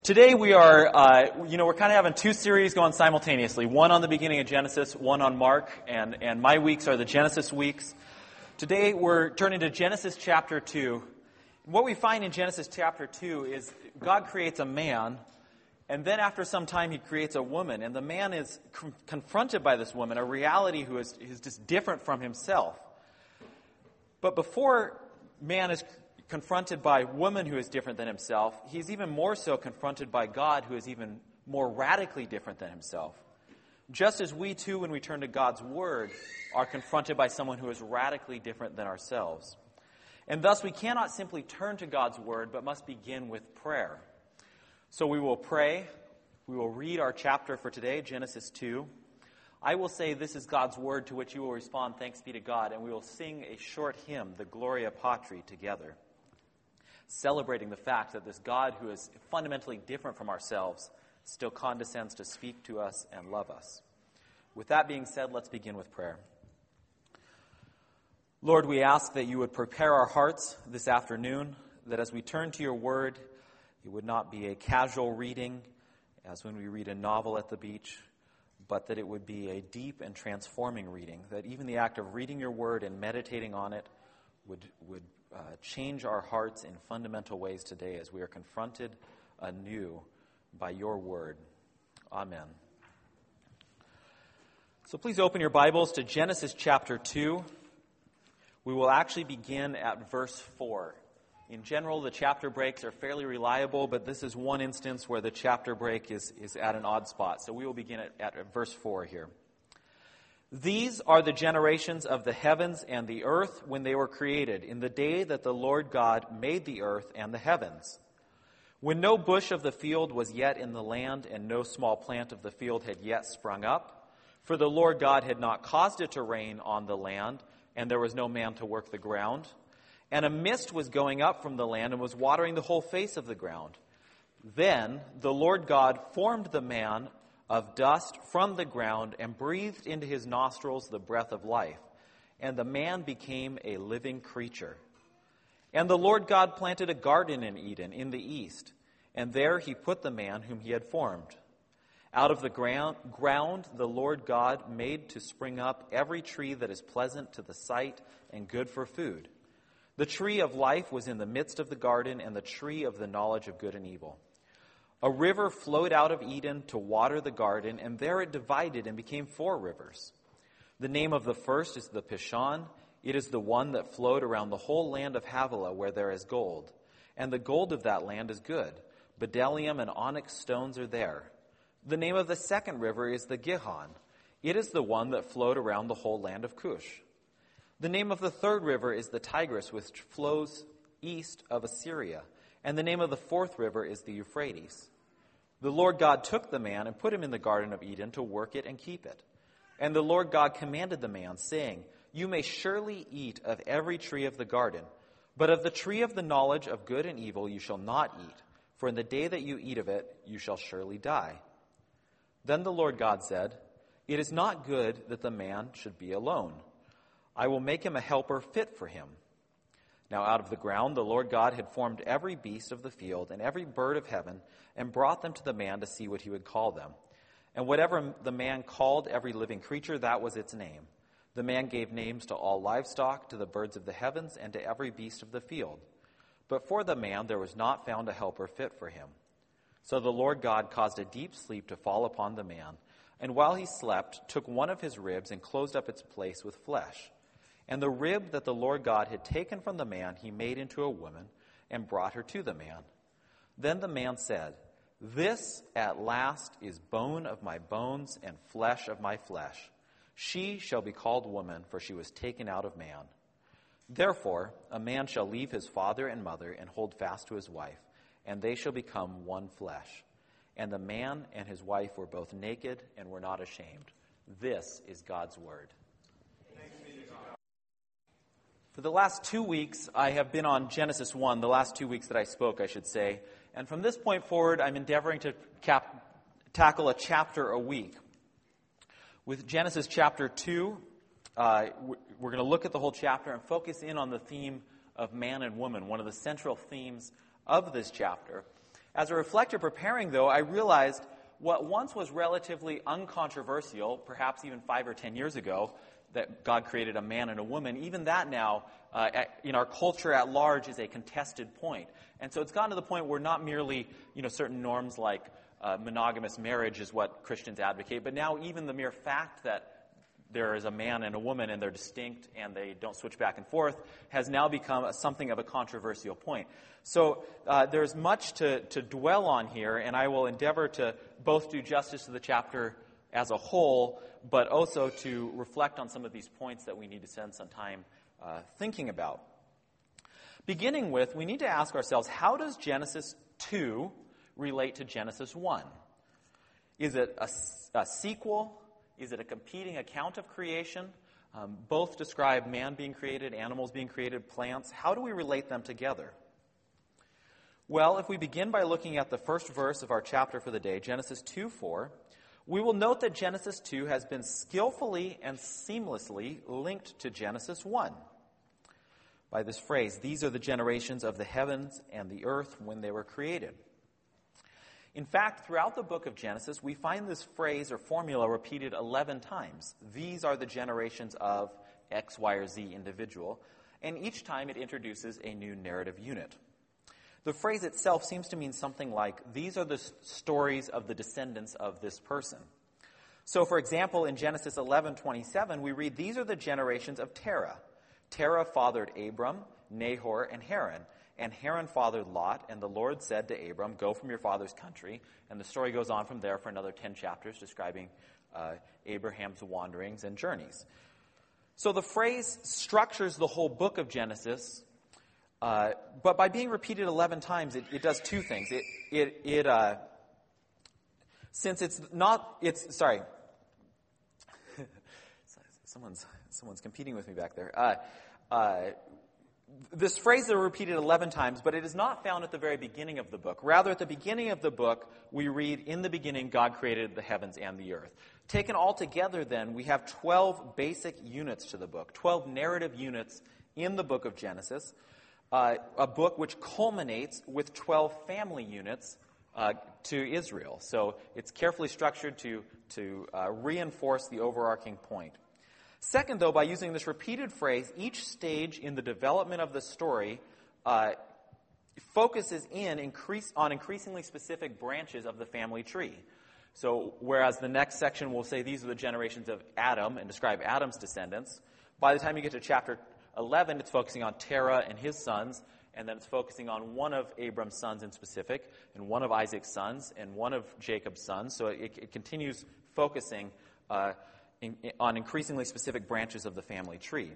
Today we are, we're kind of having two series going simultaneously. One on the beginning of Genesis, one on Mark, and my weeks are the Genesis weeks. Today we're turning to Genesis chapter 2. What we find in Genesis chapter 2 is God creates a man, and then after some time he creates a woman, and the man is confronted by this woman, a reality who is just different from himself. But before man is confronted by woman who is different than himself, he's even more so confronted by God who is even more radically different than himself. Just as we too, when we turn to God's Word, are confronted by someone who is radically different than ourselves. And thus we cannot simply turn to God's Word, but must begin with prayer. So we will pray. We will read our chapter for today, Genesis 2. I will say this is God's Word, to which you will respond, thanks be to God, and we will sing a short hymn, the Gloria Patri, together, celebrating the fact that this God who is fundamentally different from ourselves still condescends to speak to us and love us. With that being said, let's begin with prayer. Lord, we ask that you would prepare our hearts this afternoon, that as we turn to your word, it would not be a casual reading, as when we read a novel at the beach, but that it would be a deep and transforming reading, that even the act of reading your word and meditating on it would change our hearts in fundamental ways today as we are confronted anew by your word. Amen. So please open your Bibles to Genesis chapter 2. We will actually begin at verse 4. In general, the chapter breaks are fairly reliable, but this is one instance where the chapter break is at an odd spot. So we will begin at verse 4 here. These are the generations of the heavens and the earth when they were created, in the day that the Lord God made the earth and the heavens. When no bush of the field was yet in the land, and no small plant of the field had yet sprung up, for the Lord God had not caused it to rain on the land, and there was no man to work the ground. And a mist was going up from the land and was watering the whole face of the ground. Then the Lord God formed the man of dust from the ground and breathed into his nostrils the breath of life, and the man became a living creature. And the Lord God planted a garden in Eden in the east, and there he put the man whom he had formed. Out of the ground the Lord God made to spring up every tree that is pleasant to the sight and good for food. The tree of life was in the midst of the garden, and the tree of the knowledge of good and evil. A river flowed out of Eden to water the garden, and there it divided and became 4 rivers. The name of the first is the Pishon. It is the one that flowed around the whole land of Havilah, where there is gold. And the gold of that land is good. Bdellium and onyx stones are there. The name of the second river is the Gihon. It is the one that flowed around the whole land of Cush. The name of the third river is the Tigris, which flows east of Assyria. And the name of the fourth river is the Euphrates. The Lord God took the man and put him in the Garden of Eden to work it and keep it. And the Lord God commanded the man, saying, You may surely eat of every tree of the garden, but of the tree of the knowledge of good and evil you shall not eat, for in the day that you eat of it you shall surely die. Then the Lord God said, It is not good that the man should be alone. I will make him a helper fit for him. Now out of the ground the Lord God had formed every beast of the field and every bird of heaven, and brought them to the man to see what he would call them. And whatever the man called every living creature, that was its name. The man gave names to all livestock, to the birds of the heavens, and to every beast of the field. But for the man there was not found a helper fit for him. So the Lord God caused a deep sleep to fall upon the man, and while he slept, took one of his ribs and closed up its place with flesh. And the rib that the Lord God had taken from the man he made into a woman, and brought her to the man. Then the man said, This at last is bone of my bones and flesh of my flesh. She shall be called woman, for she was taken out of man. Therefore a man shall leave his father and mother and hold fast to his wife, and they shall become one flesh. And the man and his wife were both naked and were not ashamed. This is God's word. For the last 2 weeks, I have been on Genesis 1, the last 2 weeks that I spoke, I should say. And from this point forward, I'm endeavoring to tackle a chapter a week. With Genesis chapter 2, we're going to look at the whole chapter and focus in on the theme of man and woman, one of the central themes of this chapter. As a reflector preparing, though, I realized what once was relatively uncontroversial, perhaps even 5 or 10 years ago, that God created a man and a woman, even that now, in our culture at large, is a contested point. And so it's gotten to the point where not merely, certain norms like monogamous marriage is what Christians advocate, but now even the mere fact that there is a man and a woman and they're distinct and they don't switch back and forth has now become something of a controversial point. So there's much to dwell on here, and I will endeavor to both do justice to the chapter as a whole, but also to reflect on some of these points that we need to spend some time thinking about. Beginning with, we need to ask ourselves, how does Genesis 2 relate to Genesis 1? Is it a sequel? Is it a competing account of creation? Both describe man being created, animals being created, plants. How do we relate them together? Well, if we begin by looking at the first verse of our chapter for the day, Genesis 2:4, we will note that Genesis 2 has been skillfully and seamlessly linked to Genesis 1 by this phrase, "These are the generations of the heavens and the earth when they were created." In fact, throughout the book of Genesis, we find this phrase or formula repeated 11 times. These are the generations of X, Y, or Z individual, and each time it introduces a new narrative unit. The phrase itself seems to mean something like, these are the stories of the descendants of this person. So, for example, in Genesis 11:27, we read, these are the generations of Terah. Terah fathered Abram, Nahor, and Haran. And Haran fathered Lot, and the Lord said to Abram, go from your father's country. And the story goes on from there for another 10 chapters describing Abraham's wanderings and journeys. So the phrase structures the whole book of Genesis, but by being repeated 11 times, it does two things. Since it's not, sorry. Someone's competing with me back there. This phrase is repeated 11 times, but it is not found at the very beginning of the book. Rather, at the beginning of the book, we read, in the beginning, God created the heavens and the earth. Taken all together, then, we have 12 basic units to the book, 12 narrative units in the book of Genesis, a book which culminates with 12 family units to Israel. So it's carefully structured to reinforce the overarching point. Second, though, by using this repeated phrase, each stage in the development of the story focuses on increasingly specific branches of the family tree. So whereas the next section will say these are the generations of Adam and describe Adam's descendants, by the time you get to chapter 11, it's focusing on Terah and his sons, and then it's focusing on one of Abram's sons in specific, and one of Isaac's sons, and one of Jacob's sons. So it continues focusing on increasingly specific branches of the family tree.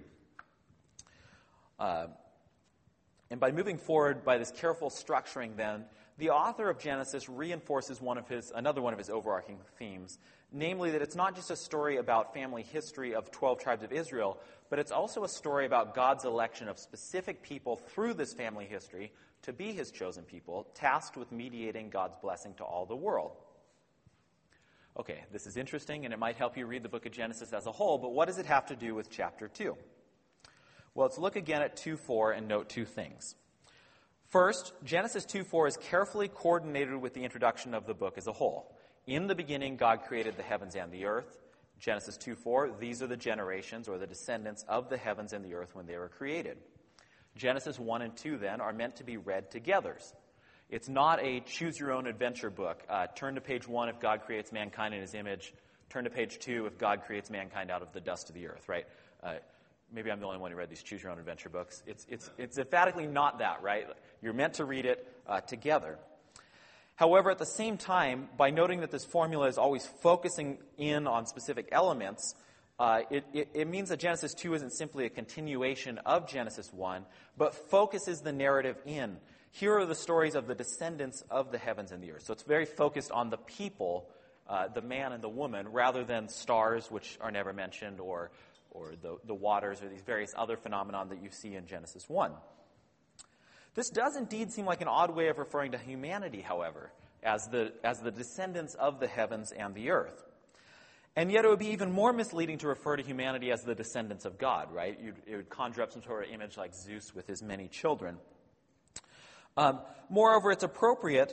And by moving forward by this careful structuring, then, the author of Genesis reinforces another one of his overarching themes, namely that it's not just a story about family history of 12 tribes of Israel, but it's also a story about God's election of specific people through this family history to be his chosen people, tasked with mediating God's blessing to all the world. Okay, this is interesting, and it might help you read the book of Genesis as a whole, but what does it have to do with chapter 2? Well, let's look again at 2:4 and note two things. First, Genesis 2:4 is carefully coordinated with the introduction of the book as a whole. In the beginning, God created the heavens and the earth. Genesis 2:4, these are the generations or the descendants of the heavens and the earth when they were created. Genesis 1 and 2, then, are meant to be read together. It's not a choose-your-own-adventure book. Turn to page 1 if God creates mankind in his image. Turn to page 2 if God creates mankind out of the dust of the earth, right? Maybe I'm the only one who read these choose-your-own-adventure books. It's emphatically not that, right? You're meant to read it together. However, at the same time, by noting that this formula is always focusing in on specific elements, it means that Genesis 2 isn't simply a continuation of Genesis 1, but focuses the narrative in. Here are the stories of the descendants of the heavens and the earth. So it's very focused on the people, the man and the woman, rather than stars, which are never mentioned, or the waters, or these various other phenomena that you see in Genesis 1. This does indeed seem like an odd way of referring to humanity, however, as the descendants of the heavens and the earth. And yet it would be even more misleading to refer to humanity as the descendants of God, right? It would conjure up some sort of image like Zeus with his many children. Moreover, it's appropriate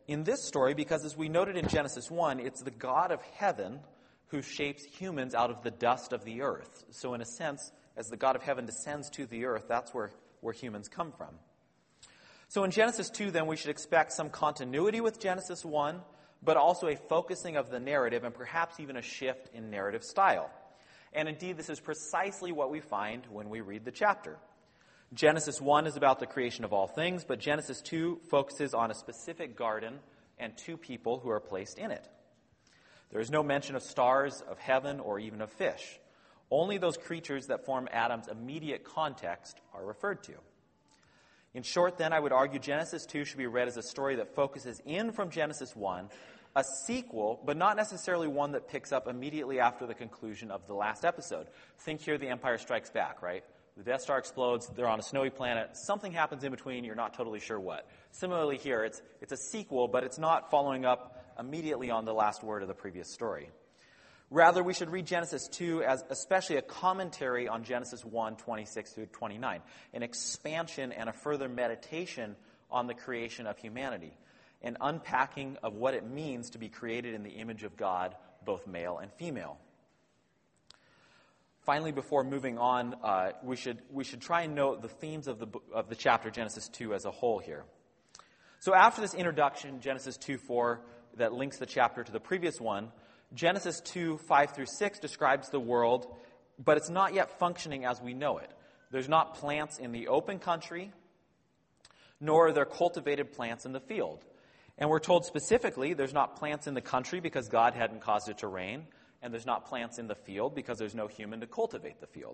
in this story because, as we noted in Genesis 1, it's the God of heaven who shapes humans out of the dust of the earth. So in a sense, as the God of heaven descends to the earth, that's where humans come from. So in Genesis 2, then, we should expect some continuity with Genesis 1, but also a focusing of the narrative and perhaps even a shift in narrative style. And indeed, this is precisely what we find when we read the chapter. Genesis 1 is about the creation of all things, but Genesis 2 focuses on a specific garden and two people who are placed in it. There is no mention of stars, of heaven, or even of fish. Only those creatures that form Adam's immediate context are referred to. In short, then, I would argue Genesis 2 should be read as a story that focuses in from Genesis 1, a sequel, but not necessarily one that picks up immediately after the conclusion of the last episode. Think here, The Empire Strikes Back, right? The Death Star explodes, they're on a snowy planet, something happens in between, you're not totally sure what. Similarly here, it's a sequel, but it's not following up immediately on the last word of the previous story. Rather, we should read Genesis 2 as especially a commentary on Genesis 1, 26 through 29, an expansion and a further meditation on the creation of humanity, an unpacking of what it means to be created in the image of God, both male and female. Finally, before moving on, we should try and note the themes of the chapter Genesis 2 as a whole here. So after this introduction, Genesis 2:4, that links the chapter to the previous one, Genesis 2:5 through 6 describes the world, but it's not yet functioning as we know it. There's not plants in the open country, nor are there cultivated plants in the field. And we're told specifically there's not plants in the country because God hadn't caused it to rain, and there's not plants in the field because there's no human to cultivate the field.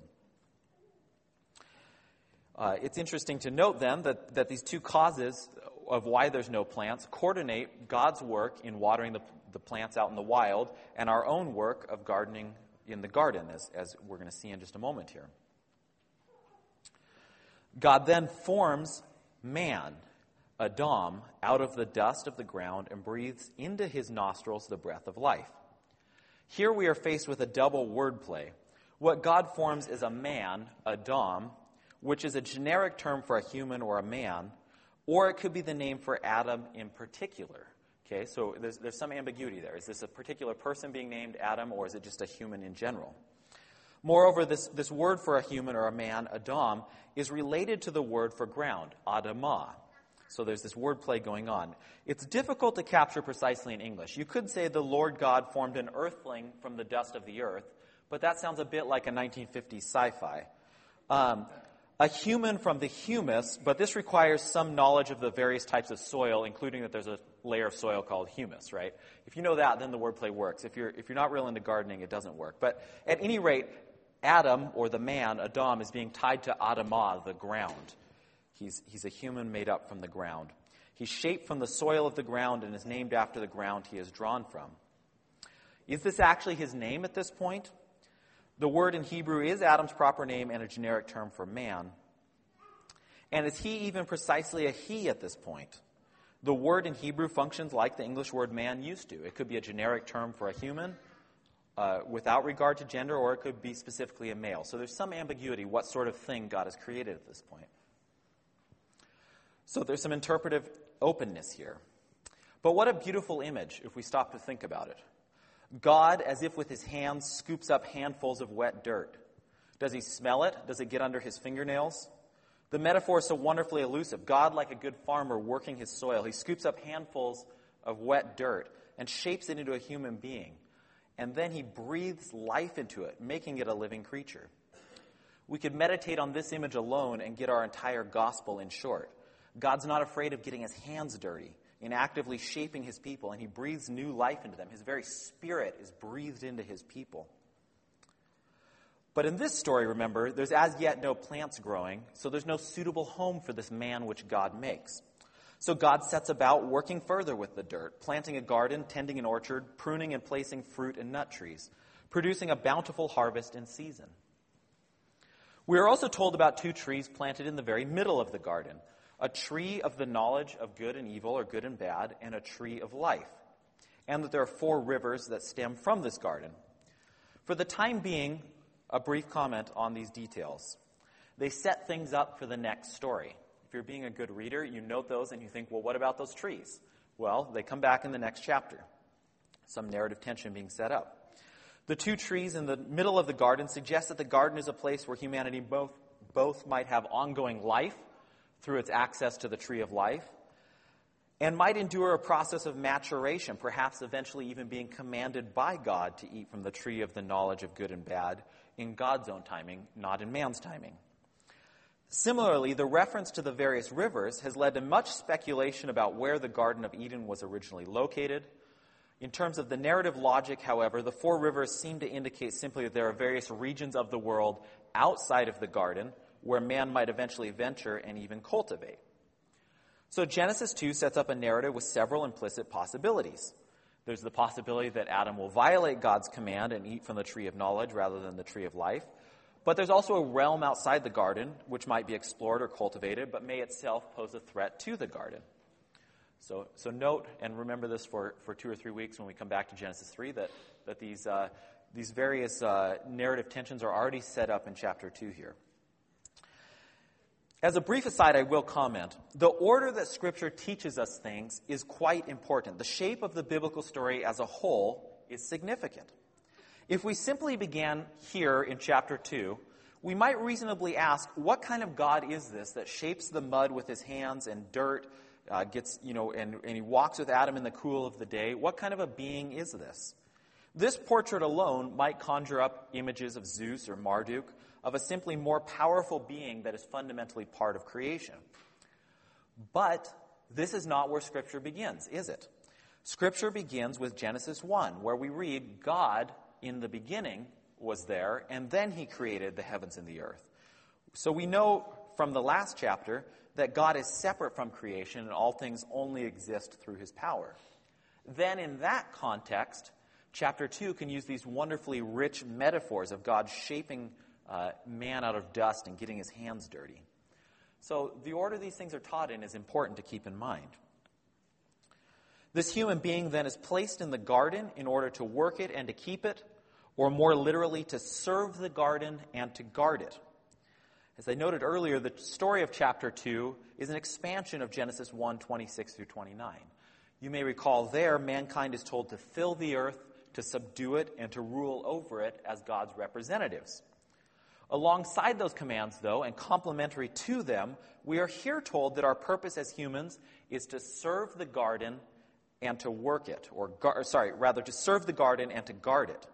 It's interesting to note then that these two causes of why there's no plants coordinate God's work in watering the plants out in the wild and our own work of gardening in the garden, as we're going to see in just a moment here. God then forms man, Adam, out of the dust of the ground and breathes into his nostrils the breath of life. Here we are faced with a double wordplay. What God forms is a man, Adam, which is a generic term for a human or a man, or it could be the name for Adam in particular. Okay, so there's some ambiguity there. Is this a particular person being named Adam, or is it just a human in general? Moreover, this word for a human or a man, Adam, is related to the word for ground, Adamah. So there's this wordplay going on. It's difficult to capture precisely in English. You could say the Lord God formed an earthling from the dust of the earth, but that sounds a bit like a 1950s sci-fi. A human from the humus, but this requires some knowledge of the various types of soil, including that there's a layer of soil called humus, right? If you know that, then the wordplay works. If you're not real into gardening, it doesn't work. But at any rate, Adam, or the man, Adam, is being tied to Adamah, the ground. He's a human made up from the ground. He's shaped from the soil of the ground and is named after the ground he is drawn from. Is this actually his name at this point? The word in Hebrew is Adam's proper name and a generic term for man. And is he even precisely a he at this point? The word in Hebrew functions like the English word man used to. It could be a generic term for a human without regard to gender, or it could be specifically a male. So there's some ambiguity what sort of thing God has created at this point. So there's some interpretive openness here. But what a beautiful image if we stop to think about it. God, as if with his hands, scoops up handfuls of wet dirt. Does he smell it? Does it get under his fingernails? The metaphor is so wonderfully elusive. God, like a good farmer working his soil, he scoops up handfuls of wet dirt and shapes it into a human being. And then he breathes life into it, making it a living creature. We could meditate on this image alone and get our entire gospel in short. God's not afraid of getting his hands dirty in actively shaping his people, and he breathes new life into them. His very spirit is breathed into his people. But in this story, remember, there's as yet no plants growing, so there's no suitable home for this man which God makes. So God sets about working further with the dirt, planting a garden, tending an orchard, pruning and placing fruit and nut trees, producing a bountiful harvest in season. We are also told about two trees planted in the very middle of the garden, a tree of the knowledge of good and evil, or good and bad, and a tree of life, and that there are 4 rivers that stem from this garden. For the time being, a brief comment on these details. They set things up for the next story. If you're being a good reader, you note those and you think, well, what about those trees? Well, they come back in the next chapter. Some narrative tension being set up. The two trees in the middle of the garden suggest that the garden is a place where humanity both might have ongoing life through its access to the tree of life, and might endure a process of maturation, perhaps eventually even being commanded by God to eat from the tree of the knowledge of good and bad in God's own timing, not in man's timing. Similarly, the reference to the various rivers has led to much speculation about where the Garden of Eden was originally located. In terms of the narrative logic, however, the four rivers seem to indicate simply that there are various regions of the world outside of the garden where man might eventually venture and even cultivate. So Genesis 2 sets up a narrative with several implicit possibilities. There's the possibility that Adam will violate God's command and eat from the tree of knowledge rather than the tree of life. But there's also a realm outside the garden which might be explored or cultivated, but may itself pose a threat to the garden. So note and remember this for 2 or 3 weeks when we come back to Genesis 3, that these various narrative tensions are already set up in chapter 2 here. As a brief aside, I will comment, the order that Scripture teaches us things is quite important. The shape of the biblical story as a whole is significant. If we simply began here in chapter 2, we might reasonably ask, what kind of God is this that shapes the mud with his hands and dirt, and he walks with Adam in the cool of the day? What kind of a being is this? This portrait alone might conjure up images of Zeus or Marduk, of a simply more powerful being that is fundamentally part of creation. But this is not where Scripture begins, is it? Scripture begins with Genesis 1, where we read, God in the beginning was there, and then he created the heavens and the earth. So we know from the last chapter that God is separate from creation and all things only exist through his power. Then in that context, chapter 2 can use these wonderfully rich metaphors of God shaping man out of dust and getting his hands dirty. So the order these things are taught in is important to keep in mind. This human being then is placed in the garden in order to work it and to keep it, or more literally, to serve the garden and to guard it. As I noted earlier, the story of chapter 2 is an expansion of Genesis 1, 26 through 29. You may recall there, mankind is told to fill the earth, to subdue it, and to rule over it as God's representatives. Alongside those commands, though, and complementary to them, we are here told that our purpose as humans is to serve the garden and to work it, to serve the garden and to guard it.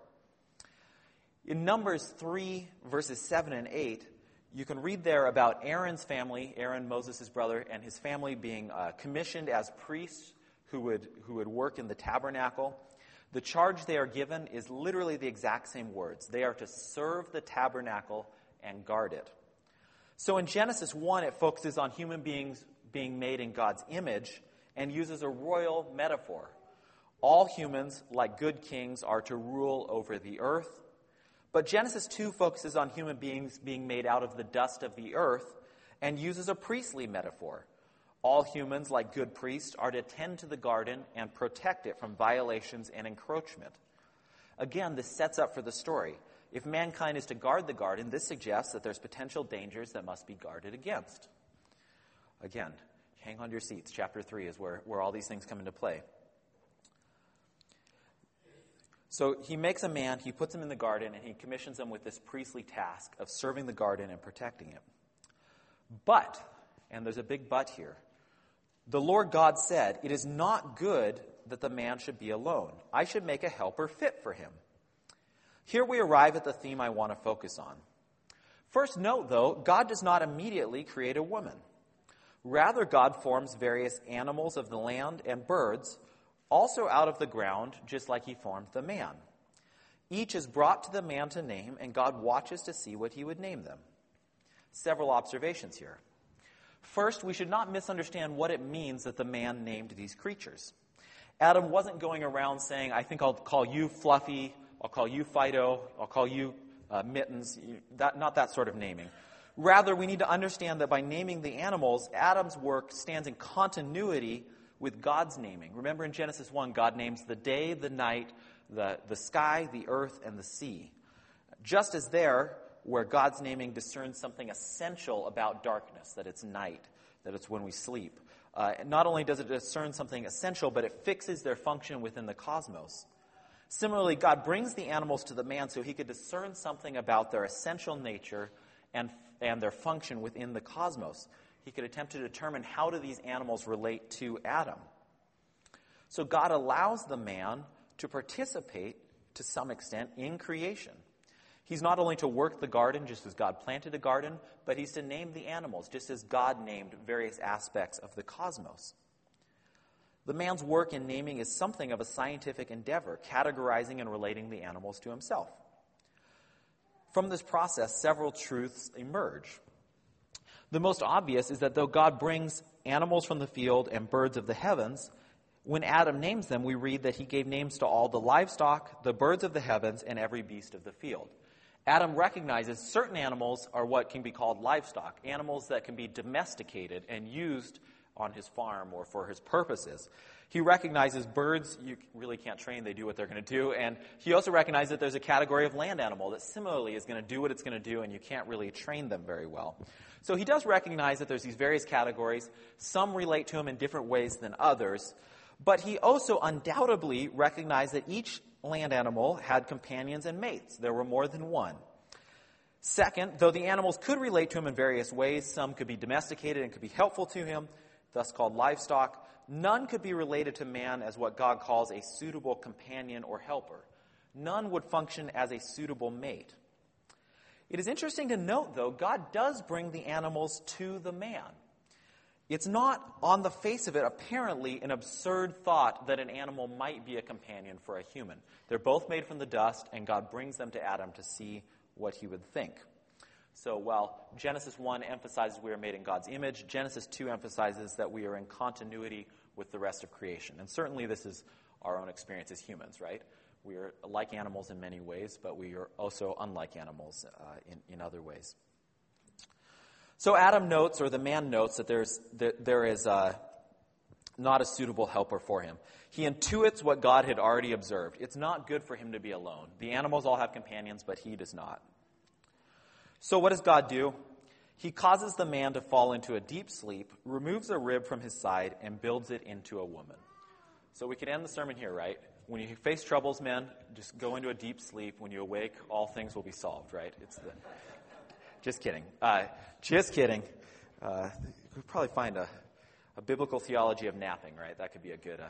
In Numbers 3, verses 7 and 8, you can read there about Aaron's family, Aaron, Moses' brother, and his family being commissioned as priests who would work in the tabernacle. The charge they are given is literally the exact same words. They are to serve the tabernacle and guard it. So in Genesis 1, it focuses on human beings being made in God's image and uses a royal metaphor. All humans, like good kings, are to rule over the earth. But Genesis 2 focuses on human beings being made out of the dust of the earth and uses a priestly metaphor. All humans, like good priests, are to tend to the garden and protect it from violations and encroachment. Again, this sets up for the story. If mankind is to guard the garden, this suggests that there's potential dangers that must be guarded against. Again, hang on to your seats. Chapter 3 is where all these things come into play. So he makes a man, he puts him in the garden, and he commissions him with this priestly task of serving the garden and protecting it. But, and there's a big but here, the Lord God said, "It is not good that the man should be alone. I should make a helper fit for him." Here we arrive at the theme I want to focus on. First note, though, God does not immediately create a woman. Rather, God forms various animals of the land and birds, also out of the ground, just like he formed the man. Each is brought to the man to name, and God watches to see what he would name them. Several observations here. First, we should not misunderstand what it means that the man named these creatures. Adam wasn't going around saying, I think I'll call you Fluffy, I'll call you Fido, I'll call you Mittens, not that sort of naming. Rather, we need to understand that by naming the animals, Adam's work stands in continuity with God's naming. Remember in Genesis 1, God names the day, the night, the sky, the earth, and the sea. Just as there, where God's naming discerns something essential about darkness, that it's night, that it's when we sleep. Not only does it discern something essential, but it fixes their function within the cosmos. Similarly, God brings the animals to the man so he could discern something about their essential nature and their function within the cosmos. He could attempt to determine how do these animals relate to Adam. So God allows the man to participate to some extent in creation. He's not only to work the garden just as God planted a garden, but he's to name the animals just as God named various aspects of the cosmos. The man's work in naming is something of a scientific endeavor, categorizing and relating the animals to himself. From this process, several truths emerge. The most obvious is that though God brings animals from the field and birds of the heavens, when Adam names them, we read that he gave names to all the livestock, the birds of the heavens, and every beast of the field. Adam recognizes certain animals are what can be called livestock, animals that can be domesticated and used on his farm or for his purposes. He recognizes birds you really can't train, they do what they're going to do. And he also recognizes that there's a category of land animal that similarly is going to do what it's going to do, and you can't really train them very well. So he does recognize that there's these various categories. Some relate to him in different ways than others. But he also undoubtedly recognized that each land animal had companions and mates. There were more than one. Second, though the animals could relate to him in various ways, some could be domesticated and could be helpful to him, thus called livestock, none could be related to man as what God calls a suitable companion or helper. None would function as a suitable mate. It is interesting to note, though, God does bring the animals to the man. It's not, on the face of it, apparently an absurd thought that an animal might be a companion for a human. They're both made from the dust, and God brings them to Adam to see what he would think. So while Genesis 1 emphasizes we are made in God's image, Genesis 2 emphasizes that we are in continuity with the rest of creation. And certainly this is our own experience as humans, right? We are like animals in many ways, but we are also unlike animals in other ways. So Adam notes, or the man notes, that there is not a suitable helper for him. He intuits what God had already observed. It's not good for him to be alone. The animals all have companions, but he does not. So what does God do? He causes the man to fall into a deep sleep, removes a rib from his side, and builds it into a woman. So we could end the sermon here, right? When you face troubles, men, just go into a deep sleep. When you awake, all things will be solved, right? Just kidding. Just kidding. We'd probably find a biblical theology of napping, right? That could be a good...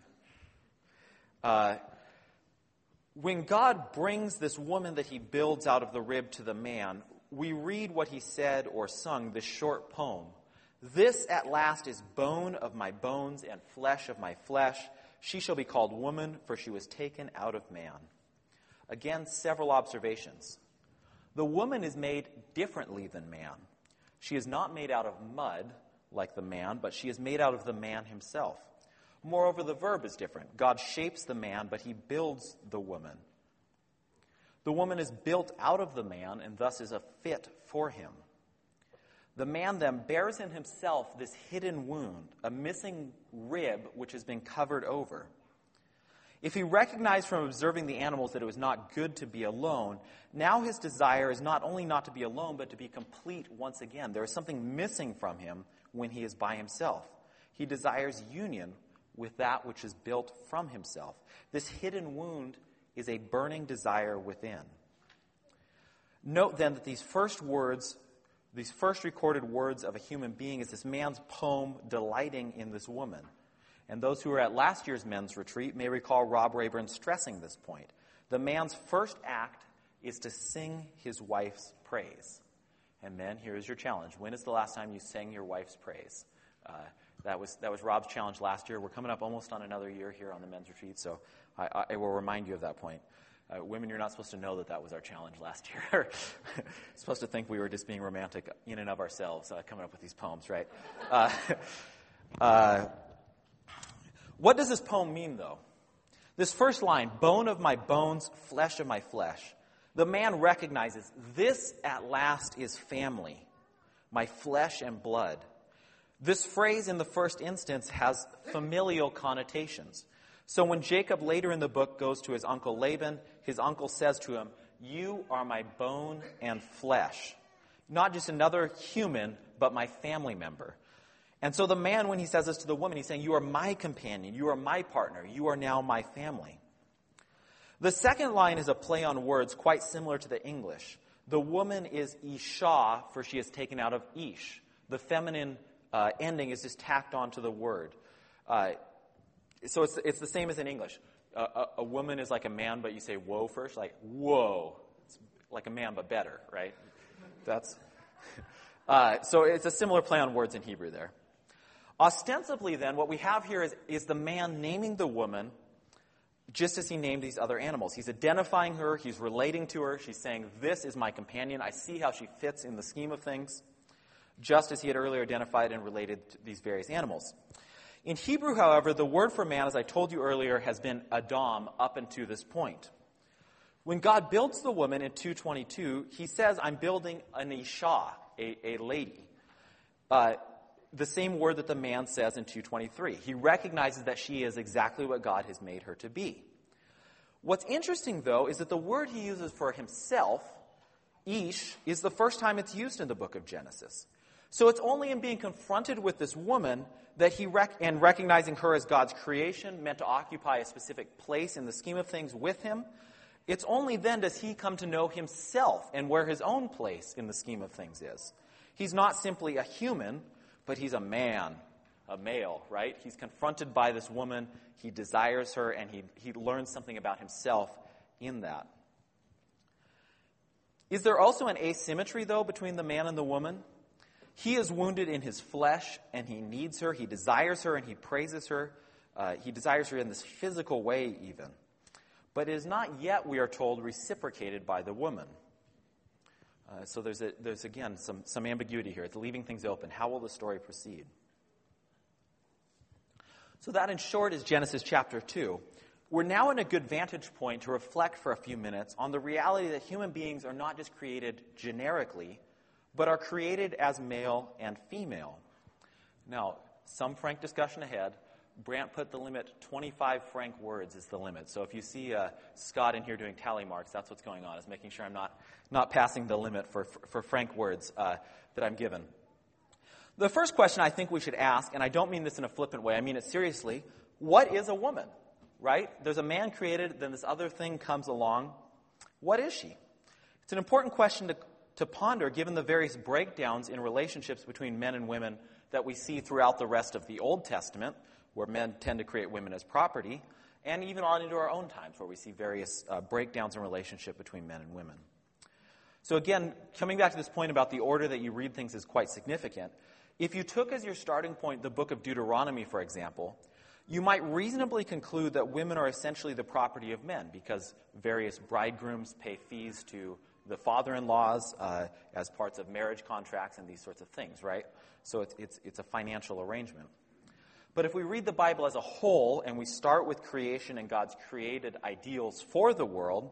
When God brings this woman that he builds out of the rib to the man, we read what he said or sung, this short poem. This at last is bone of my bones and flesh of my flesh. She shall be called woman, for she was taken out of man. Again, several observations. The woman is made differently than man. She is not made out of mud like the man, but she is made out of the man himself. Moreover, the verb is different. God shapes the man, but he builds the woman. The woman is built out of the man and thus is a fit for him. The man then bears in himself this hidden wound, a missing rib which has been covered over. If he recognized from observing the animals that it was not good to be alone, now his desire is not only not to be alone, but to be complete once again. There is something missing from him when he is by himself. He desires union with that which is built from himself. This hidden wound is a burning desire within. Note then that these first recorded words of a human being is this man's poem delighting in this woman. And those who were at last year's men's retreat may recall Rob Rayburn stressing this point. The man's first act is to sing his wife's praise. And men, here is your challenge. When is the last time you sang your wife's praise? That was Rob's challenge last year. We're coming up almost on another year here on the men's retreat, so I will remind you of that point. Women, you're not supposed to know that was our challenge last year. You're supposed to think we were just being romantic in and of ourselves, coming up with these poems, right? What does this poem mean, though? This first line, bone of my bones, flesh of my flesh. The man recognizes this at last is family, my flesh and blood. This phrase in the first instance has familial connotations. So when Jacob later in the book goes to his uncle Laban, his uncle says to him, "You are my bone and flesh." Not just another human, but my family member. And so the man, when he says this to the woman, he's saying, you are my companion, you are my partner, you are now my family. The second line is a play on words quite similar to the English. The woman is Isha, for she is taken out of Ish. The feminine ending is just tacked onto the word. So it's the same as in English. A woman is like a man, but you say whoa first, like whoa. It's like a man, but better, right? So it's a similar play on words in Hebrew there. Ostensibly, then, what we have here is the man naming the woman just as he named these other animals. He's identifying her. He's relating to her. She's saying, this is my companion. I see how she fits in the scheme of things, just as he had earlier identified and related to these various animals. In Hebrew, however, the word for man, as I told you earlier, has been Adam up until this point. When God builds the woman in 2:22, he says, I'm building an Isha, a lady. The same word that the man says in 2:23. He recognizes that she is exactly what God has made her to be. What's interesting, though, is that the word he uses for himself, Ish, is the first time it's used in the book of Genesis. So it's only in being confronted with this woman that and recognizing her as God's creation, meant to occupy a specific place in the scheme of things with him, it's only then does he come to know himself and where his own place in the scheme of things is. He's not simply a human, but he's a man, a male, right? He's confronted by this woman, he desires her, and he learns something about himself in that. Is there also an asymmetry, though, between the man and the woman? He is wounded in his flesh, and he needs her, he desires her, and he praises her. He desires her in this physical way, even. But it is not yet, we are told, reciprocated by the woman. So there's again, some ambiguity here. It's leaving things open. How will the story proceed? So that, in short, is Genesis chapter 2. We're now in a good vantage point to reflect for a few minutes on the reality that human beings are not just created generically, but are created as male and female. Now, some frank discussion ahead. Brant put the limit, 25 frank words is the limit. So if you see Scott in here doing tally marks, that's what's going on, is making sure I'm not passing the limit for frank words that I'm given. The first question I think we should ask, and I don't mean this in a flippant way, I mean it seriously, what is a woman, right? There's a man created, then this other thing comes along. What is she? It's an important question to ponder given the various breakdowns in relationships between men and women that we see throughout the rest of the Old Testament, where men tend to create women as property, and even on into our own times, where we see various breakdowns in relationship between men and women. So again, coming back to this point about the order that you read things is quite significant. If you took as your starting point the book of Deuteronomy, for example, you might reasonably conclude that women are essentially the property of men, because various bridegrooms pay fees to the father-in-laws as parts of marriage contracts and these sorts of things, right? So it's a financial arrangement. But if we read the Bible as a whole, and we start with creation and God's created ideals for the world,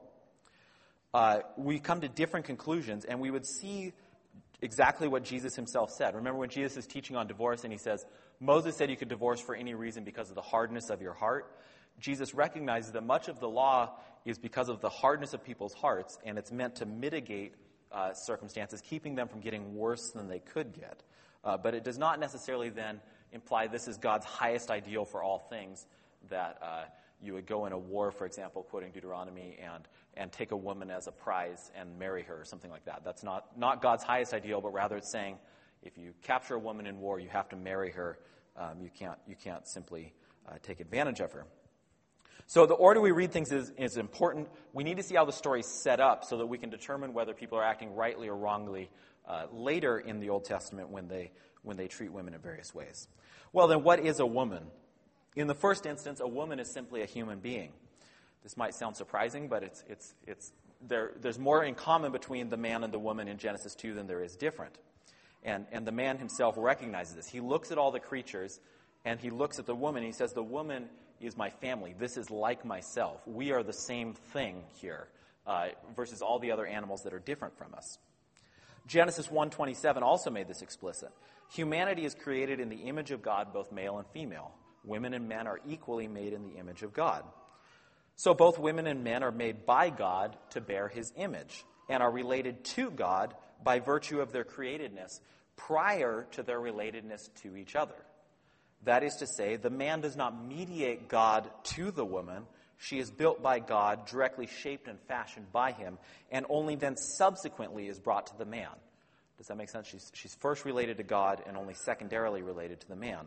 we come to different conclusions, and we would see exactly what Jesus himself said. Remember when Jesus is teaching on divorce, and he says, Moses said you could divorce for any reason because of the hardness of your heart. Jesus recognizes that much of the law is because of the hardness of people's hearts, and it's meant to mitigate circumstances, keeping them from getting worse than they could get. But it does not necessarily then imply this is God's highest ideal for all things, that you would go in a war, for example, quoting Deuteronomy, and take a woman as a prize and marry her or something like that. That's not God's highest ideal, but rather it's saying if you capture a woman in war, you have to marry her. You can't simply take advantage of her. So the order we read things is important. We need to see how the story's set up so that we can determine whether people are acting rightly or wrongly later in the Old Testament when they treat women in various ways. Well, then, what is a woman? In the first instance, a woman is simply a human being. This might sound surprising, but there's more in common between the man and the woman in Genesis 2 than there is different. And the man himself recognizes this. He looks at all the creatures, and he looks at the woman, and he says, the woman is my family. This is like myself. We are the same thing here, versus all the other animals that are different from us. Genesis 1:27 also made this explicit. Humanity is created in the image of God, both male and female. Women and men are equally made in the image of God. So both women and men are made by God to bear his image and are related to God by virtue of their createdness, prior to their relatedness to each other. That is to say, the man does not mediate God to the woman. She is built by God, directly shaped and fashioned by him, and only then subsequently is brought to the man. Does that make sense? She's first related to God and only secondarily related to the man.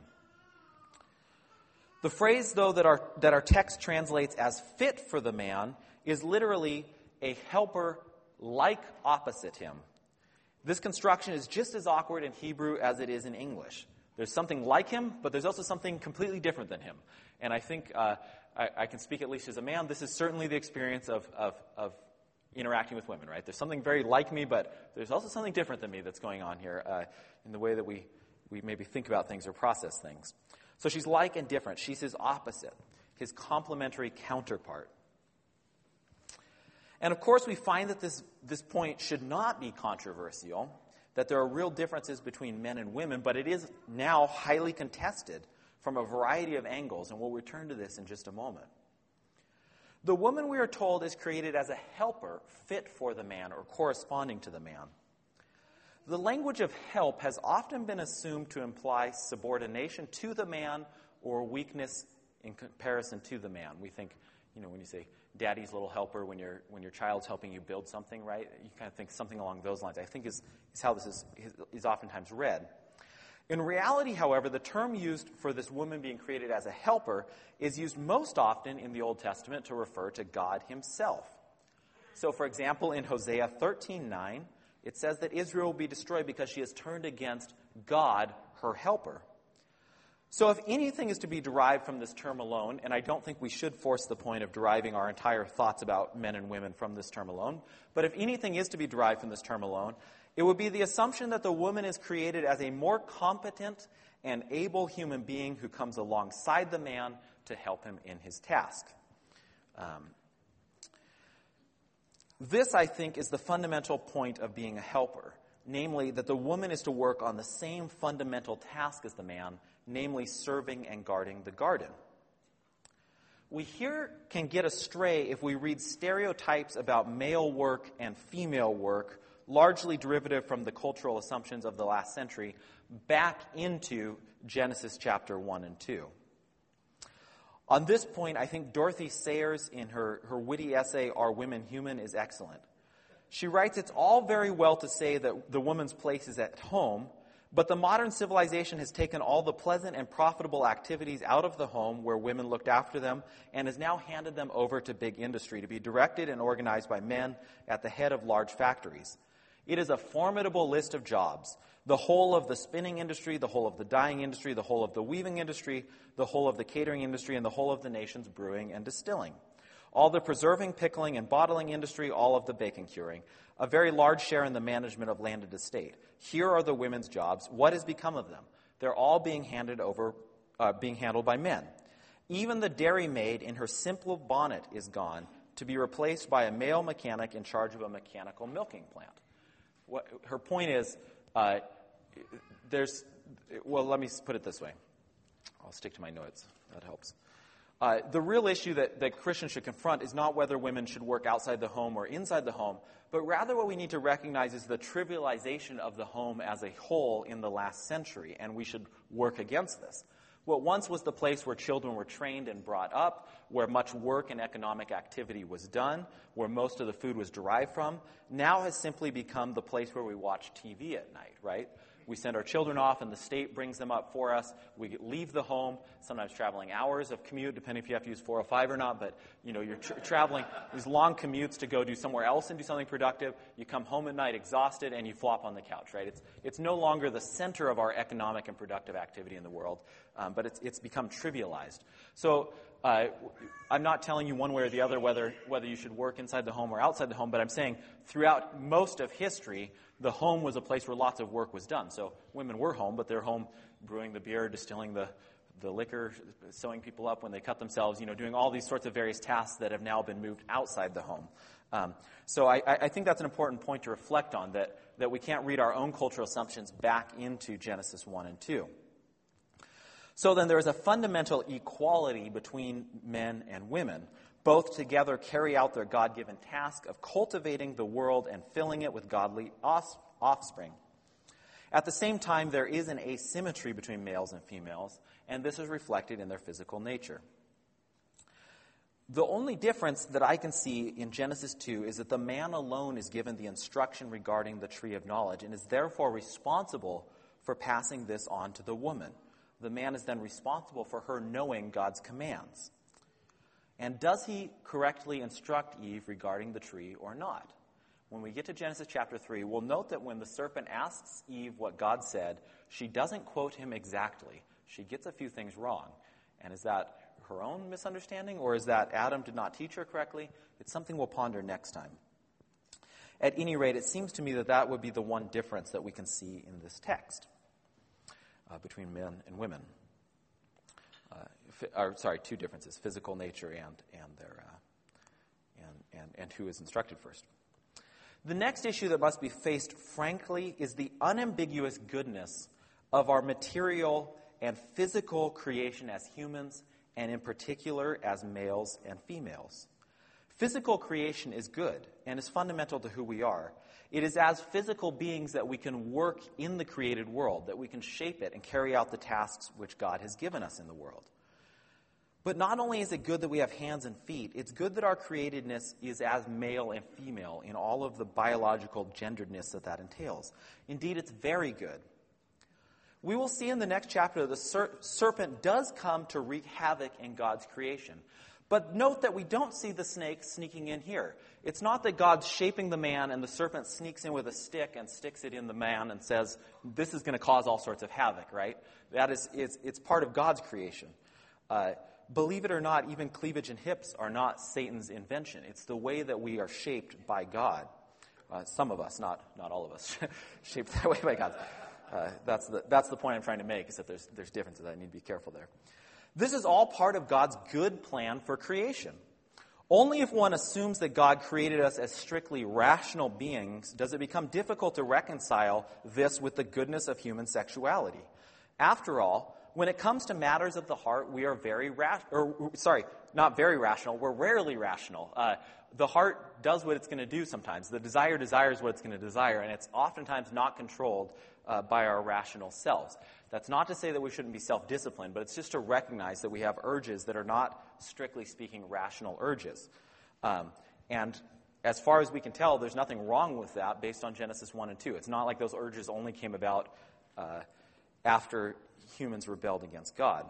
The phrase, though, that our text translates as fit for the man is literally a helper like opposite him. This construction is just as awkward in Hebrew as it is in English. There's something like him, but there's also something completely different than him. And I think I can speak at least as a man. This is certainly the experience of interacting with women, right? There's something very like me, but there's also something different than me that's going on here in the way that we maybe think about things or process things. So she's like and different. She's his opposite, his complementary counterpart. And of course, we find that this point should not be controversial, that there are real differences between men and women, but it is now highly contested from a variety of angles, and we'll return to this in just a moment. The woman, we are told, is created as a helper fit for the man or corresponding to the man. The language of help has often been assumed to imply subordination to the man or weakness in comparison to the man. We think, when you say daddy's little helper, when your child's helping you build something, right? You kind of think something along those lines, I think is how this is oftentimes read. In reality, however, the term used for this woman being created as a helper is used most often in the Old Testament to refer to God himself. So, for example, in Hosea 13:9, it says that Israel will be destroyed because she has turned against God, her helper. So if anything is to be derived from this term alone, and I don't think we should force the point of deriving our entire thoughts about men and women from this term alone, but if anything is to be derived from this term alone, it would be the assumption that the woman is created as a more competent and able human being who comes alongside the man to help him in his task. This, I think, is the fundamental point of being a helper, namely that the woman is to work on the same fundamental task as the man, namely serving and guarding the garden. We here can get astray if we read stereotypes about male work and female work, largely derivative from the cultural assumptions of the last century, back into Genesis chapter 1 and 2. On this point, I think Dorothy Sayers, in her witty essay, Are Women Human?, is excellent. She writes, it's all very well to say that the woman's place is at home, but the modern civilization has taken all the pleasant and profitable activities out of the home where women looked after them and has now handed them over to big industry to be directed and organized by men at the head of large factories. It is a formidable list of jobs. The whole of the spinning industry, the whole of the dyeing industry, the whole of the weaving industry, the whole of the catering industry, and the whole of the nation's brewing and distilling. All the preserving, pickling, and bottling industry, all of the bacon curing. A very large share in the management of landed estate. Here are the women's jobs. What has become of them? They're all being handled by men. Even the dairy maid in her simple bonnet is gone to be replaced by a male mechanic in charge of a mechanical milking plant. Her point is, let me put it this way. I'll stick to my notes. That helps. The real issue that Christians should confront is not whether women should work outside the home or inside the home, but rather what we need to recognize is the trivialization of the home as a whole in the last century, and we should work against this. What once was the place where children were trained and brought up, where much work and economic activity was done, where most of the food was derived from, now has simply become the place where we watch TV at night, right? We send our children off and the state brings them up for us. We leave the home, sometimes traveling hours of commute, depending if you have to use 405 or not, but you're traveling these long commutes to go do somewhere else and do something productive. You come home at night exhausted and you flop on the couch, right? It's no longer the center of our economic and productive activity in the world, but it's become trivialized. So I'm not telling you one way or the other whether you should work inside the home or outside the home, but I'm saying throughout most of history, the home was a place where lots of work was done. So women were home, but they're home brewing the beer, distilling the liquor, sewing people up when they cut themselves, doing all these sorts of various tasks that have now been moved outside the home. So I think that's an important point to reflect on, that we can't read our own cultural assumptions back into Genesis 1 and 2. So then there is a fundamental equality between men and women. Both together carry out their God-given task of cultivating the world and filling it with godly offspring. At the same time, there is an asymmetry between males and females, and this is reflected in their physical nature. The only difference that I can see in Genesis 2 is that the man alone is given the instruction regarding the tree of knowledge and is therefore responsible for passing this on to the woman. The man is then responsible for her knowing God's commands. And does he correctly instruct Eve regarding the tree or not? When we get to Genesis chapter 3, we'll note that when the serpent asks Eve what God said, she doesn't quote him exactly. She gets a few things wrong. And is that her own misunderstanding, or is that Adam did not teach her correctly? It's something we'll ponder next time. At any rate, it seems to me that that would be the one difference that we can see in this text between men and women. Two differences: physical nature and who is instructed first. The next issue that must be faced frankly is the unambiguous goodness of our material and physical creation as humans, and in particular as males and females. Physical creation is good and is fundamental to who we are. It is as physical beings that we can work in the created world, that we can shape it and carry out the tasks which God has given us in the world. But not only is it good that we have hands and feet, it's good that our createdness is as male and female in all of the biological genderedness that entails. Indeed, it's very good. We will see in the next chapter that the serpent does come to wreak havoc in God's creation. But note that we don't see the snake sneaking in here. It's not that God's shaping the man and the serpent sneaks in with a stick and sticks it in the man and says, this is going to cause all sorts of havoc, right? It's part of God's creation. Believe it or not, even cleavage and hips are not Satan's invention. It's the way that we are shaped by God. Some of us, not all of us, shaped that way by God. That's the point I'm trying to make, is that there's differences. I need to be careful there. This is all part of God's good plan for creation. Only if one assumes that God created us as strictly rational beings does it become difficult to reconcile this with the goodness of human sexuality. After all, when it comes to matters of the heart, we are not very rational, we're rarely rational. The heart does what it's going to do sometimes. The desire desires what it's going to desire, and it's oftentimes not controlled by our rational selves. That's not to say that we shouldn't be self-disciplined, but it's just to recognize that we have urges that are not, strictly speaking, rational urges. And as far as we can tell, there's nothing wrong with that based on Genesis 1 and 2. It's not like those urges only came about after humans rebelled against God.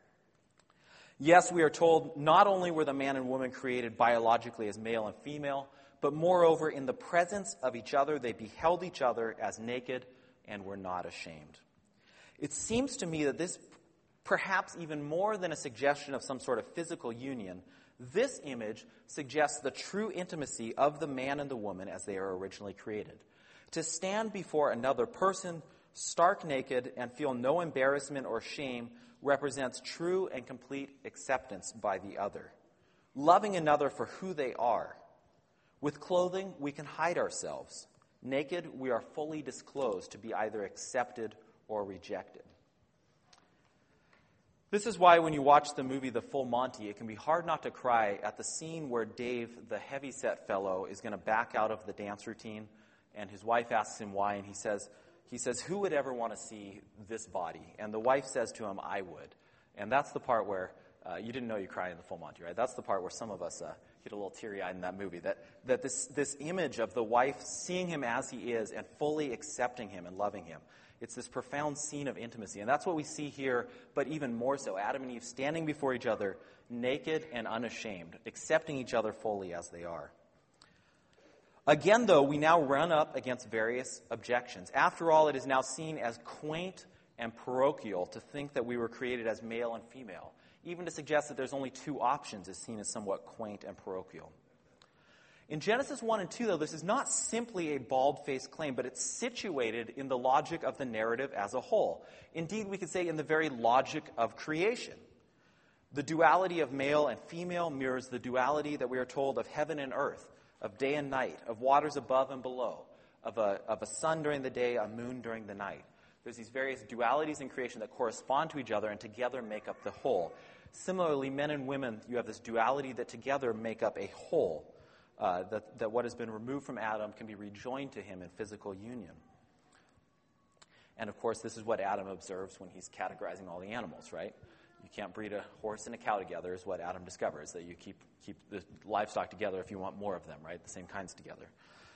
Yes, we are told not only were the man and woman created biologically as male and female, but moreover, in the presence of each other, they beheld each other as naked and were not ashamed. It seems to me that this, perhaps even more than a suggestion of some sort of physical union, this image suggests the true intimacy of the man and the woman as they are originally created. To stand before another person, stark naked, and feel no embarrassment or shame represents true and complete acceptance by the other, loving another for who they are. With clothing, we can hide ourselves. Naked, we are fully disclosed to be either accepted or rejected. This is why when you watch the movie The Full Monty, it can be hard not to cry at the scene where Dave, the heavyset fellow, is going to back out of the dance routine, and his wife asks him why, and he says, who would ever want to see this body? And the wife says to him, I would. And that's the part where, you didn't know you cried in The Full Monty, right? That's the part where some of us get a little teary-eyed in that movie, that this image of the wife seeing him as he is and fully accepting him and loving him. It's this profound scene of intimacy. And that's what we see here, but even more so. Adam and Eve standing before each other, naked and unashamed, accepting each other fully as they are. Again, though, we now run up against various objections. After all, it is now seen as quaint and parochial to think that we were created as male and female. Even to suggest that there's only two options is seen as somewhat quaint and parochial. In Genesis 1 and 2, though, this is not simply a bald-faced claim, but it's situated in the logic of the narrative as a whole. Indeed, we could say in the very logic of creation. The duality of male and female mirrors the duality that we are told of heaven and earth, of day and night, of waters above and below, of a sun during the day, a moon during the night. There's these various dualities in creation that correspond to each other and together make up the whole. Similarly, men and women, you have this duality that together make up a whole, that what has been removed from Adam can be rejoined to him in physical union. And of course, this is what Adam observes when he's categorizing all the animals, right? You can't breed a horse and a cow together is what Adam discovers, that you keep the livestock together if you want more of them, right? The same kinds together.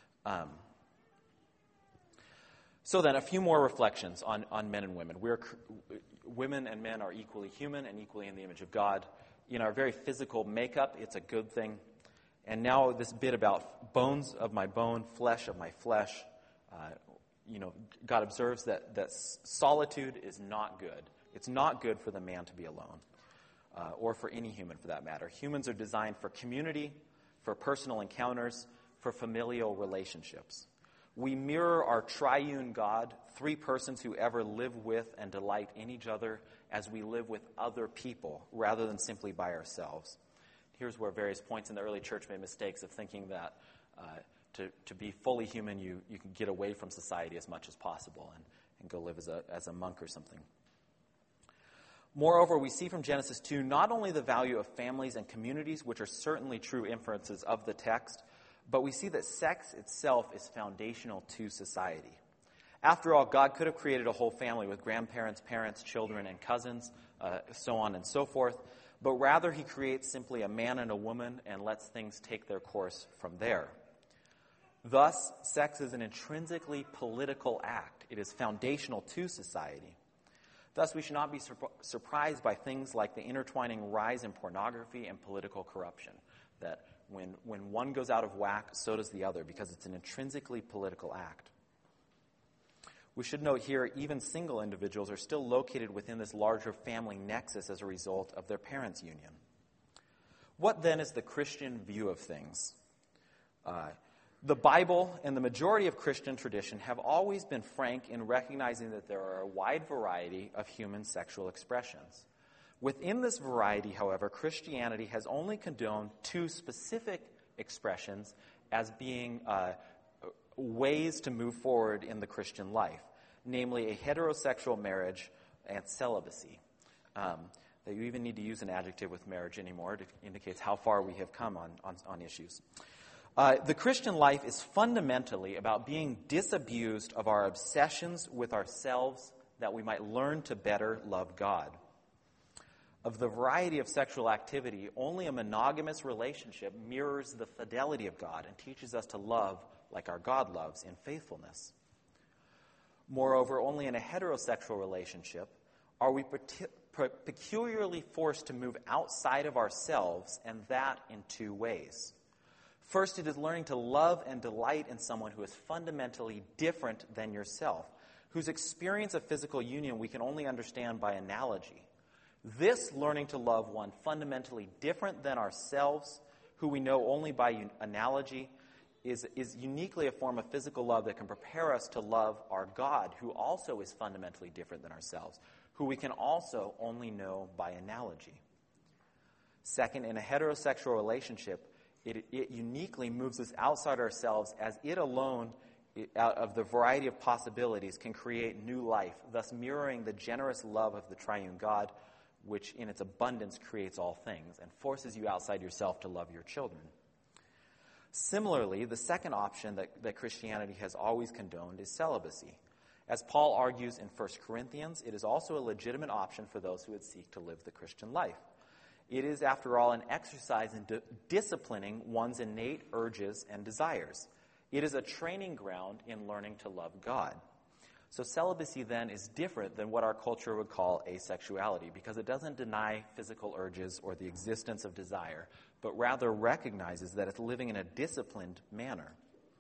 So then, a few more reflections on men and women. Women and men are equally human and equally in the image of God. In our very physical makeup, it's a good thing. And now this bit about bones of my bone, flesh of my flesh. God observes that solitude is not good. It's not good for the man to be alone, or for any human for that matter. Humans are designed for community, for personal encounters, for familial relationships. We mirror our triune God, three persons who ever live with and delight in each other as we live with other people rather than simply by ourselves. Here's where various points in the early church made mistakes of thinking that to be fully human, you can get away from society as much as possible and go live as a monk or something. Moreover, we see from Genesis 2 not only the value of families and communities, which are certainly true inferences of the text, but we see that sex itself is foundational to society. After all, God could have created a whole family with grandparents, parents, children, and cousins, so on and so forth, but rather he creates simply a man and a woman and lets things take their course from there. Thus, sex is an intrinsically political act. It is foundational to society. Thus, we should not be surprised by things like the intertwining rise in pornography and political corruption, that when one goes out of whack, so does the other, because it's an intrinsically political act. We should note here, even single individuals are still located within this larger family nexus as a result of their parents' union. What then is the Christian view of things? The Bible and the majority of Christian tradition have always been frank in recognizing that there are a wide variety of human sexual expressions. Within this variety, however, Christianity has only condoned two specific expressions as being ways to move forward in the Christian life, namely a heterosexual marriage and celibacy. That you even need to use an adjective with marriage anymore. It indicates how far we have come on issues. The Christian life is fundamentally about being disabused of our obsessions with ourselves that we might learn to better love God. Of the variety of sexual activity, only a monogamous relationship mirrors the fidelity of God and teaches us to love like our God loves in faithfulness. Moreover, only in a heterosexual relationship are we peculiarly forced to move outside of ourselves, and that in two ways. First, it is learning to love and delight in someone who is fundamentally different than yourself, whose experience of physical union we can only understand by analogy. This learning to love one fundamentally different than ourselves, who we know only by analogy, is uniquely a form of physical love that can prepare us to love our God, who also is fundamentally different than ourselves, who we can also only know by analogy. Second, in a heterosexual relationship, it uniquely moves us outside ourselves, as it alone, out of the variety of possibilities, can create new life, thus mirroring the generous love of the triune God, which in its abundance creates all things and forces you outside yourself to love your children. Similarly, the second option that Christianity has always condoned is celibacy. As Paul argues in 1 Corinthians, it is also a legitimate option for those who would seek to live the Christian life. It is, after all, an exercise in disciplining one's innate urges and desires. It is a training ground in learning to love God. So celibacy, then, is different than what our culture would call asexuality, because it doesn't deny physical urges or the existence of desire, but rather recognizes that it's living in a disciplined manner.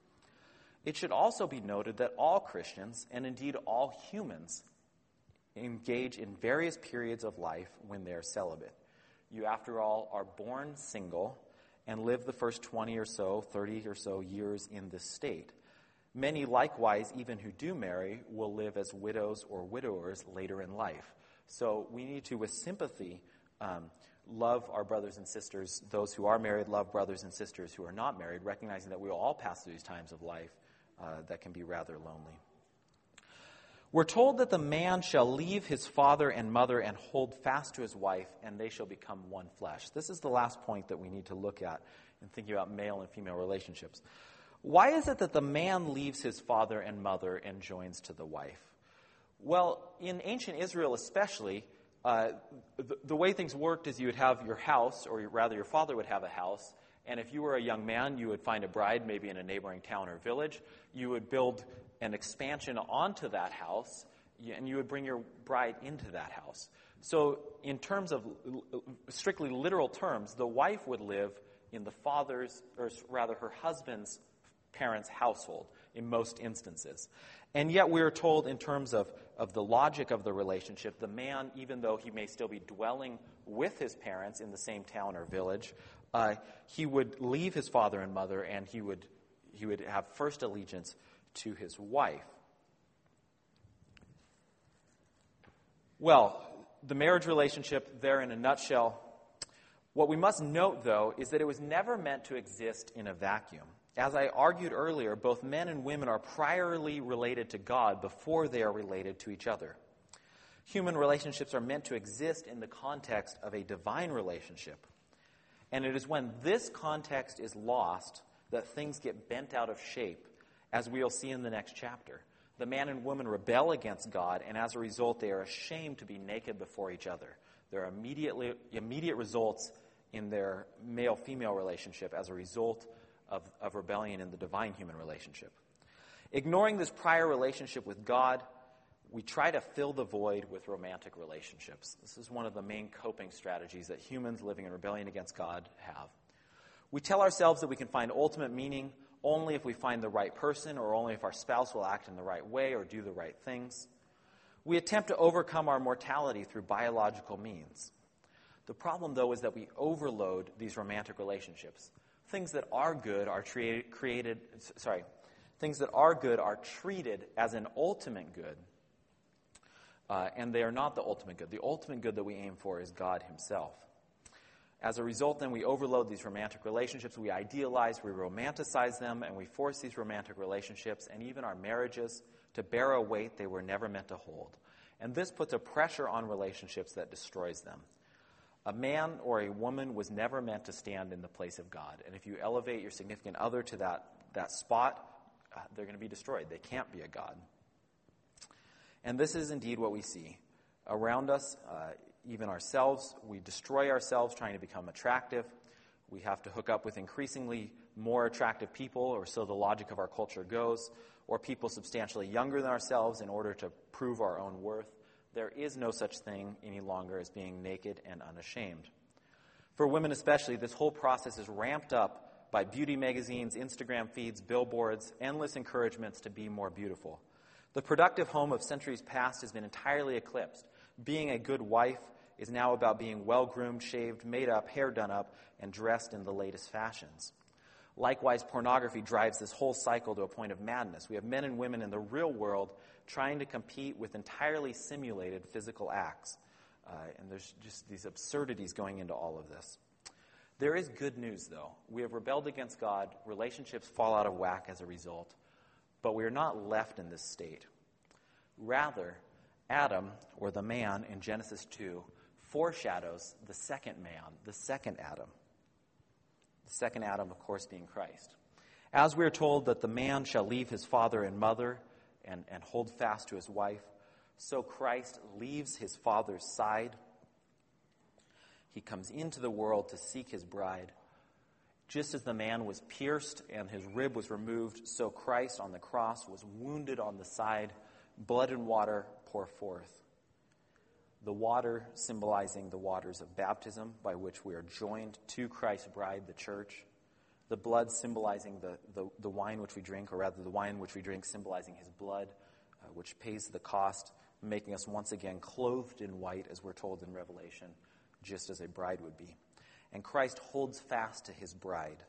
It should also be noted that all Christians, and indeed all humans, engage in various periods of life when they are celibate. You, after all, are born single and live the first 20 or so, 30 or so years in this state. Many, likewise, even who do marry, will live as widows or widowers later in life. So we need to, with sympathy, love our brothers and sisters. Those who are married love brothers and sisters who are not married, recognizing that we will all pass through these times of life that can be rather lonely. We're told that the man shall leave his father and mother and hold fast to his wife, and they shall become one flesh. This is the last point that we need to look at in thinking about male and female relationships. Why is it that the man leaves his father and mother and joins to the wife? Well, in ancient Israel especially, the way things worked is you would have your house, or rather your father would have a house, and if you were a young man, you would find a bride maybe in a neighboring town or village. You would build an expansion onto that house, and you would bring your bride into that house. So in terms of strictly literal terms, the wife would live in the father's, or rather her husband's parents' household in most instances. And yet we are told in terms of the logic of the relationship, the man, even though he may still be dwelling with his parents in the same town or village, he would leave his father and mother, and he would have first allegiance to his wife. Well, the marriage relationship there in a nutshell. What we must note, though, is that it was never meant to exist in a vacuum. As I argued earlier, both men and women are priorly related to God before they are related to each other. Human relationships are meant to exist in the context of a divine relationship. And it is when this context is lost that things get bent out of shape, as we'll see in the next chapter. The man and woman rebel against God, and as a result, they are ashamed to be naked before each other. There are immediate results in their male-female relationship as a result of rebellion in the divine human relationship. Ignoring this prior relationship with God, we try to fill the void with romantic relationships. This is one of the main coping strategies that humans living in rebellion against God have. We tell ourselves that we can find ultimate meaning only if we find the right person, or only if our spouse will act in the right way or do the right things. We attempt to overcome our mortality through biological means. The problem, though, is that we overload these romantic relationships. Things that are good are treated as an ultimate good, and they are not the ultimate good. The ultimate good that we aim for is God himself. As a result, then, we overload these romantic relationships. We idealize, we romanticize them, and we force these romantic relationships and even our marriages to bear a weight they were never meant to hold. And this puts a pressure on relationships that destroys them. A man or a woman was never meant to stand in the place of God. And if you elevate your significant other to that spot, they're going to be destroyed. They can't be a God. And this is indeed what we see around us. Even ourselves, we destroy ourselves trying to become attractive. We have to hook up with increasingly more attractive people, or so the logic of our culture goes, or people substantially younger than ourselves in order to prove our own worth. There is no such thing any longer as being naked and unashamed. For women especially, this whole process is ramped up by beauty magazines, Instagram feeds, billboards, endless encouragements to be more beautiful. The productive home of centuries past has been entirely eclipsed. Being a good wife is now about being well-groomed, shaved, made up, hair done up, and dressed in the latest fashions. Likewise, pornography drives this whole cycle to a point of madness. We have men and women in the real world trying to compete with entirely simulated physical acts. And there's just these absurdities going into all of this. There is good news, though. We have rebelled against God. Relationships fall out of whack as a result. But we are not left in this state. Rather, Adam, or the man in Genesis 2, foreshadows the second man, the second Adam. The second Adam, of course, being Christ. As we are told that the man shall leave his father and mother and hold fast to his wife, so Christ leaves his father's side. He comes into the world to seek his bride. Just as the man was pierced and his rib was removed, so Christ on the cross was wounded on the side. Blood and water pour forth. The water symbolizing the waters of baptism by which we are joined to Christ's bride, the church. The blood symbolizing the wine which we drink, or rather the wine which we drink symbolizing his blood, which pays the cost, making us once again clothed in white, as we're told in Revelation, just as a bride would be. And Christ holds fast to his bride.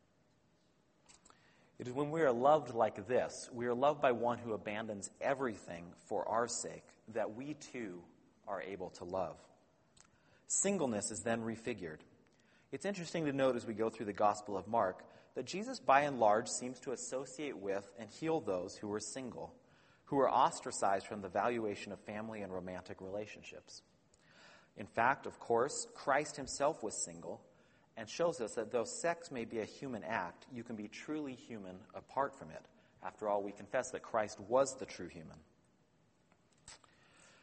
It is when we are loved like this, we are loved by one who abandons everything for our sake, that we too are able to love. Singleness is then refigured. It's interesting to note as we go through the Gospel of Mark that Jesus, by and large, seems to associate with and heal those who were single, who were ostracized from the valuation of family and romantic relationships. In fact, of course, Christ himself was single, and shows us that though sex may be a human act, you can be truly human apart from it. After all, we confess that Christ was the true human.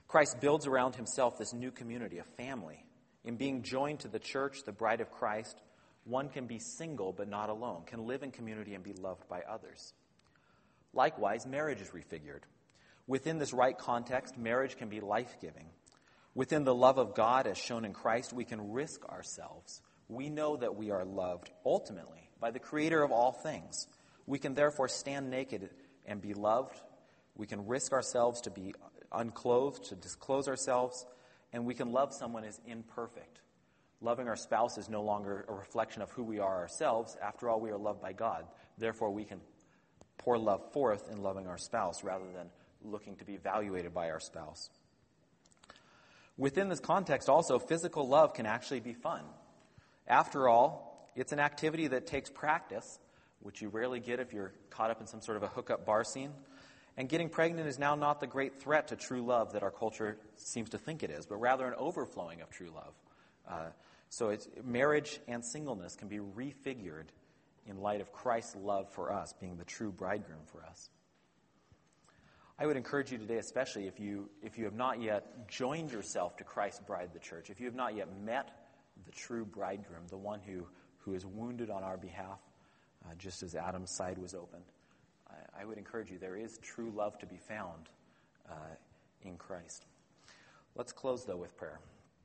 Christ builds around himself this new community, a family. In being joined to the church, the bride of Christ, one can be single but not alone, can live in community and be loved by others. Likewise, marriage is refigured. Within this right context, marriage can be life-giving. Within the love of God as shown in Christ, we can risk ourselves. We know that we are loved ultimately by the Creator of all things. We can therefore stand naked and be loved. We can risk ourselves to be unclothed, to disclose ourselves, and we can love someone as imperfect. Loving our spouse is no longer a reflection of who we are ourselves. After all, we are loved by God. Therefore, we can pour love forth in loving our spouse rather than looking to be evaluated by our spouse. Within this context also, physical love can actually be fun. After all, it's an activity that takes practice, which you rarely get if you're caught up in some sort of a hookup bar scene. And getting pregnant is now not the great threat to true love that our culture seems to think it is, but rather an overflowing of true love. So marriage and singleness can be refigured in light of Christ's love for us, being the true bridegroom for us. I would encourage you today, especially if you have not yet joined yourself to Christ's bride, the church, if you have not yet met the true bridegroom, the one who is wounded on our behalf, just as Adam's side was opened, I would encourage you, there is true love to be found in Christ. Let's close, though, with prayer.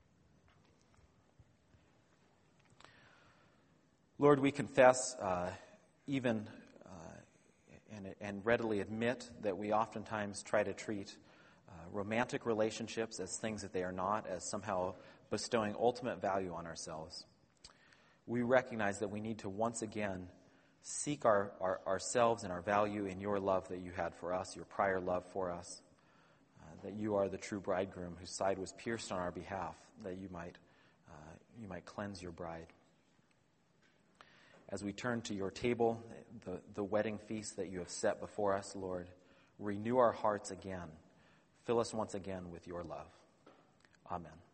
Lord, we confess and readily admit that we oftentimes try to treat romantic relationships as things that they are not, as somehow bestowing ultimate value on ourselves. We recognize that we need to once again seek ourselves and our value in your love that you had for us, your prior love for us, that you are the true bridegroom whose side was pierced on our behalf, that you might cleanse your bride. As we turn to your table, the wedding feast that you have set before us, Lord, renew our hearts again. Fill us once again with your love. Amen.